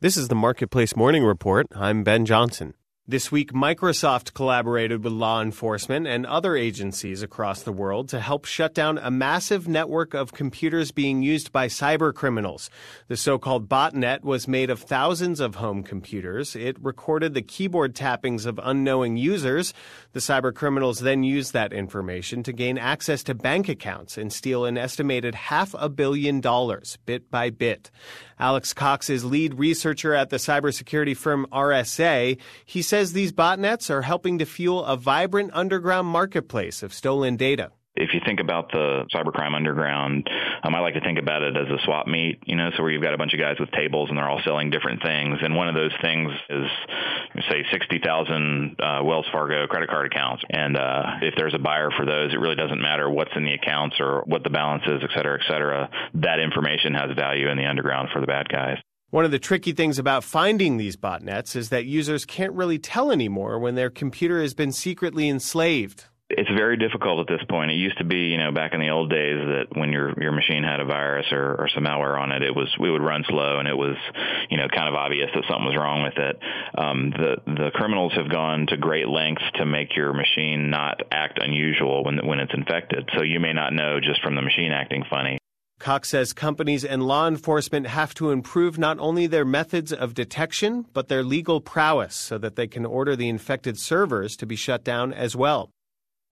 This is the Marketplace Morning Report. I'm Ben Johnson. This week, Microsoft collaborated with law enforcement and other agencies across the world to help shut down a massive network of computers being used by cyber criminals. The so-called botnet was made of thousands of home computers. It recorded the keyboard tappings of unknowing users. The cyber criminals then used that information to gain access to bank accounts and steal an estimated $500 million bit by bit. Alex Cox is lead researcher at the cybersecurity firm RSA. He says these botnets are helping to fuel a vibrant underground marketplace of stolen data. If you think about the cybercrime underground, I like to think about it as a swap meet, so where you've got a bunch of guys with tables and they're all selling different things. And one of those things is, say, 60,000 Wells Fargo credit card accounts. And if there's a buyer for those, it really doesn't matter what's in the accounts or what the balance is, et cetera, et cetera. That information has value in the underground for the bad guys. One of the tricky things about finding these botnets is that users can't really tell anymore when their computer has been secretly enslaved. It's very difficult at this point. It used to be, back in the old days that when your machine had a virus or some malware on it, we would run slow and it was, kind of obvious that something was wrong with it. The criminals have gone to great lengths to make your machine not act unusual when it's infected. So you may not know just from the machine acting funny. Cox says companies and law enforcement have to improve not only their methods of detection, but their legal prowess so that they can order the infected servers to be shut down as well.